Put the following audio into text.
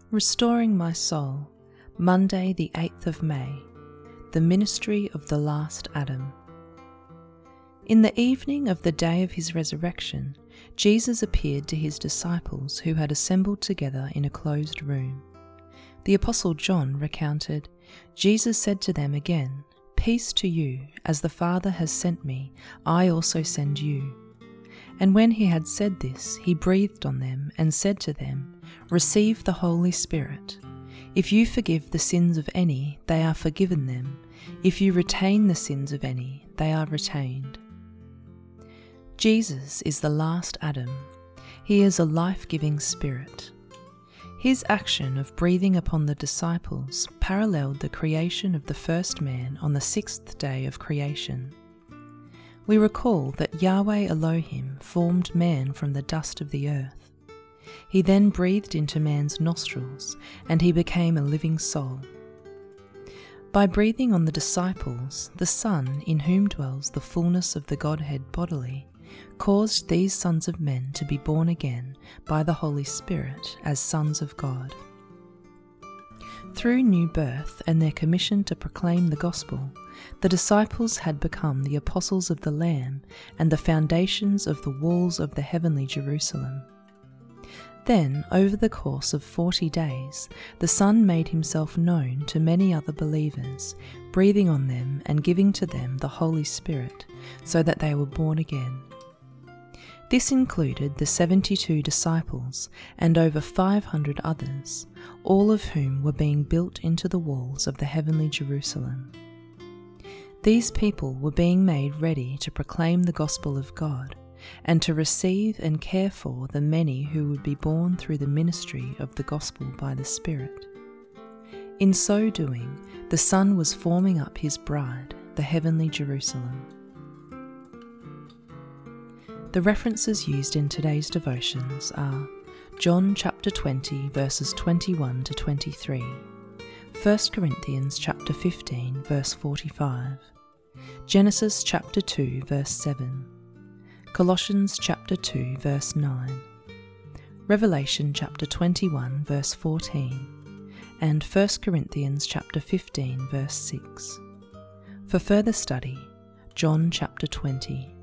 Restoring My Soul, Monday the 8th of May, the ministry of the last Adam. In the evening of the day of his resurrection, Jesus appeared to his disciples who had assembled together in a closed room. The Apostle John recounted, Jesus said to them again, "Peace to you, as the Father has sent me, I also send you." And when he had said this, he breathed on them and said to them, "Receive the Holy Spirit. If you forgive the sins of any, they are forgiven them. If you retain the sins of any, they are retained." Jesus is the last Adam. He is a life-giving spirit. His action of breathing upon the disciples paralleled the creation of the first man on the 6th day of creation. We recall that Yahweh Elohim formed man from the dust of the earth. He then breathed into man's nostrils, and he became a living soul. By breathing on the disciples, the Son, in whom dwells the fullness of the Godhead bodily, caused these sons of men to be born again by the Holy Spirit as sons of God. Through new birth and their commission to proclaim the gospel, the disciples had become the apostles of the Lamb and the foundations of the walls of the heavenly Jerusalem. Then, over the course of 40 days, the Son made himself known to many other believers, breathing on them and giving to them the Holy Spirit, so that they were born again. This included the 72 disciples and over 500 others, all of whom were being built into the walls of the heavenly Jerusalem. These people were being made ready to proclaim the gospel of God and to receive and care for the many who would be born through the ministry of the gospel by the Spirit. In so doing, the Son was forming up his bride, the heavenly Jerusalem. The references used in today's devotions are John chapter 20 verses 21 to 23, 1 Corinthians chapter 15 verse 45, Genesis chapter 2 verse 7, Colossians chapter 2 verse 9, Revelation chapter 21 verse 14, and 1 Corinthians chapter 15 verse 6. For further study, John chapter 20.